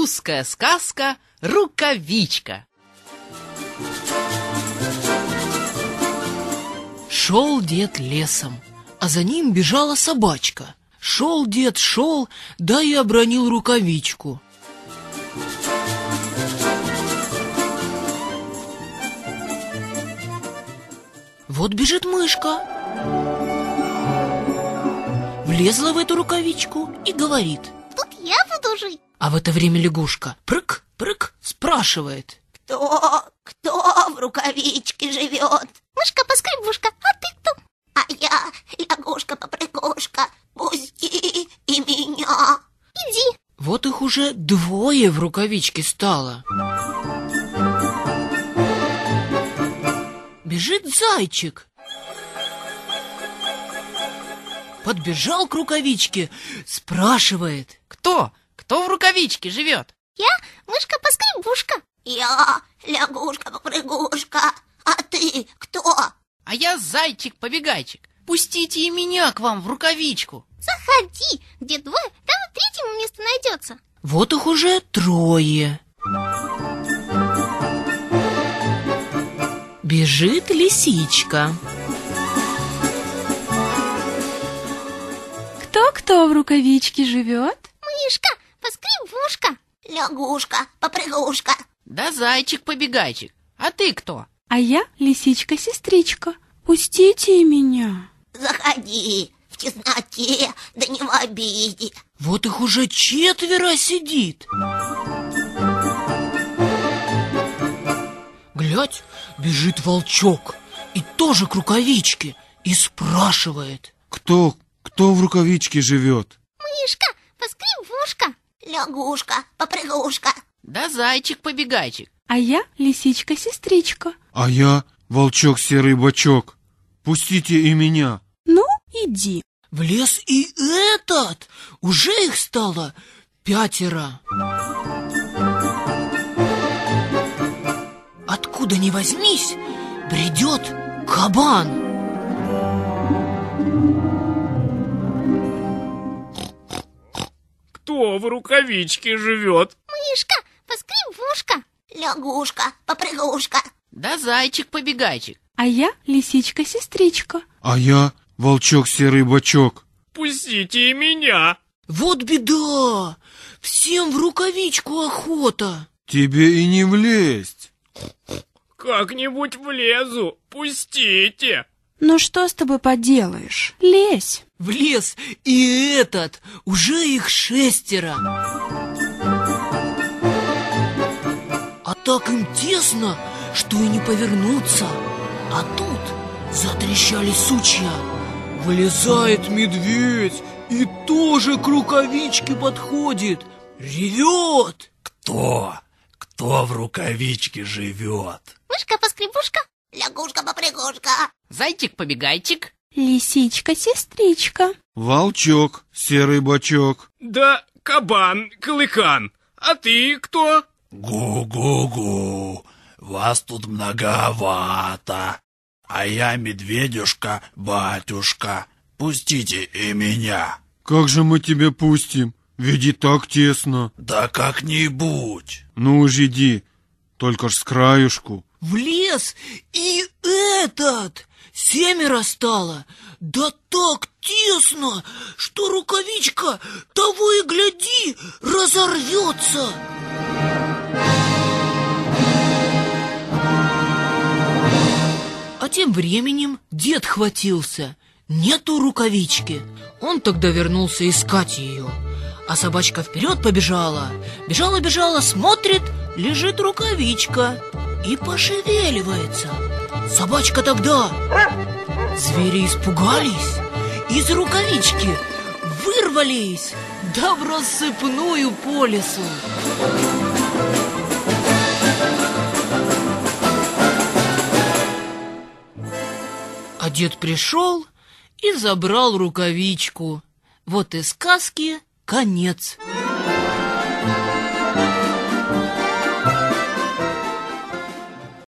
Русская сказка «Рукавичка». Шел дед лесом, а за ним бежала собачка. Шел дед, шел, да и обронил рукавичку. Вот бежит мышка, влезла в эту рукавичку и говорит: тут я буду жить. А в это время лягушка прыг-прыг спрашивает: Кто в рукавичке живет? Мышка-поскребушка, а ты кто? А я лягушка-попрыгушка, пусти и меня. Иди. Вот их уже двое в рукавичке стало. Бежит зайчик. Подбежал к рукавичке, спрашивает: Кто в рукавичке живет? Я мышка-поскребушка. Я лягушка-попрыгушка, а ты кто? А я зайчик-побегайчик. Пустите и меня к вам в рукавичку. Заходи, где двое, там и третьему место найдется. Вот их уже трое. Бежит лисичка. Кто в рукавичке живет? Мышка-поскребушка, лягушка-попрыгушка. Да зайчик-побегайчик. А ты кто? А я лисичка-сестричка. Пустите и меня. Заходи в тесноте, да не в обиде. Вот их уже четверо сидит. Глядь, бежит волчок и тоже к рукавичке и спрашивает: Кто в рукавичке живет? Мышка-поскребушка, лягушка-попрыгушка. Да зайчик-побегайчик. А я лисичка-сестричка. А я волчок серый бочок. Пустите и меня. Ну, иди. Влез и этот. Уже их стало 5. Откуда ни возьмись, бредет кабан. Кто в рукавичке живет? Мышка-поскребушка, лягушка-попрыгушка. Да зайчик-побегайчик. А я лисичка-сестричка. А я волчок серый бочок. Пустите и меня. Вот беда! Всем в рукавичку охота. Тебе и не влезть. Как-нибудь влезу. Пустите. Ну что с тобой поделаешь? Лезь. Влез и этот. Уже их 6. А так им тесно, что и не повернуться. А тут затрещали сучья. Вылезает медведь и тоже к рукавичке подходит. Ревет. Кто в рукавичке живет? Мышка-поскребушка, лягушка-попрыгушка. Зайчик-побегайчик. Лисичка-сестричка. Волчок серый бочок. Да кабан-клыкан. А ты кто? Гу-гу-гу, вас тут многовато. А я медведюшка-батюшка. Пустите и меня. Как же мы тебя пустим? Ведь и так тесно. Да как-нибудь. Ну уж иди, только ж с краюшку. Влез и этот. 7 стало. Да так тесно, что рукавичка, того и гляди, разорвется. А тем временем дед хватился. Нету рукавички. Он тогда вернулся искать ее. А собачка вперед побежала. Бежала, смотрит, лежит рукавичка и пошевеливается. Собачка тогда. Звери испугались, из рукавички вырвались, да в рассыпную по лесу. А дед пришел и забрал рукавичку. Вот и сказки конец.